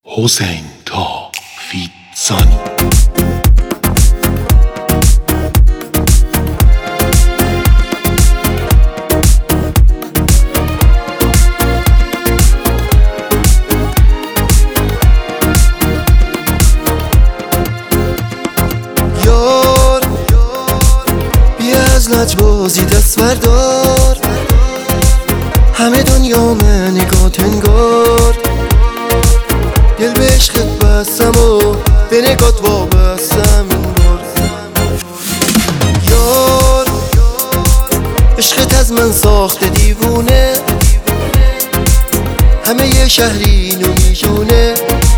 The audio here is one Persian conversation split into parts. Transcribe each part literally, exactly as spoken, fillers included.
حسین تافیزانی. یار بیا از لجبازی دست بردار، همه دنیا من نگات انگار. دل به عشقت بستم و به نگات وابستم این بار. یار عشقت از من ساخته دیوونه، همه یه شهری اینو میشونه.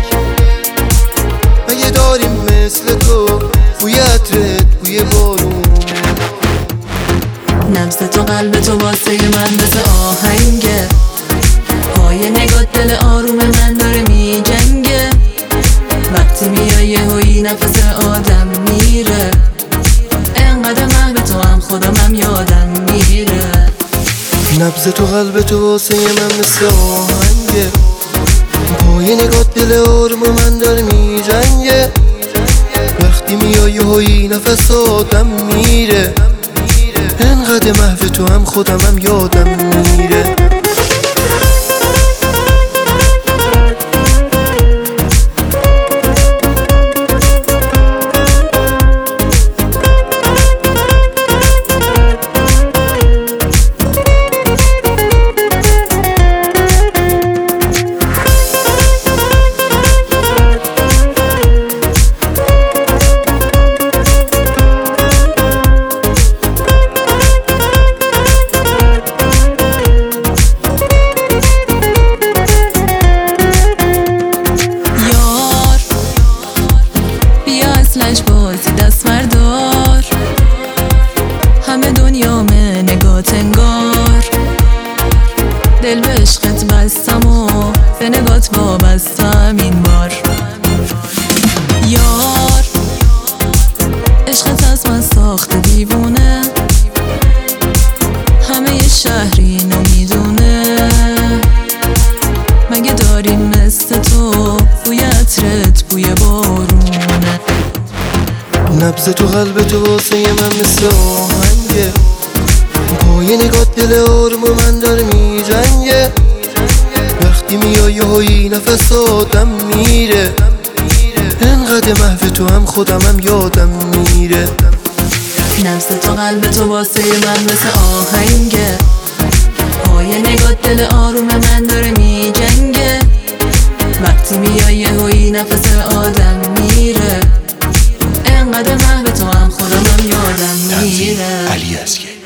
مگه داریم مثل تو بوی عطرت بوی بارونه؟ نبض تو قلب تو واسه من مثل آهنگه، پای نگات دل آروم من داره می جنگه. وقتی میای یهویی نفس آدم میره، انقدر محو تو هم خودم هم یادم میره. نبض تو قلب تو واسه من مثل آهنگه، پای نگات دل آروم من داره می جنگه. وقتی میای یهویی نفس آدم میره، انقدر محو تو هم خودم هم یادم میره. لجبازی دست بردار، همه دنیا من نگات انگار. دل به عشقت بستم و به نگات وابستم این بار. یار عشقت از من ساخته دیوونه، همه یه شهری اینو میدونه. مگه داریم مثل تو بوی عطرت بوی بارونه؟ نبض تو قلب تو واسه من مثل آهنگه، پای نگات دل آروم من داره می جنگه. وقتی میای یهویی نفس آدم میره، انقدر محو تو هم خودم هم یادم میره. نبض تو قلب تو واسه من مثل آهنگه، پای نگات دل آروم من داره می جنگه. وقتی میای یهویی نفس آدم میره، انقدر محو تو هم خودم هم یادم میره. علی اسگری.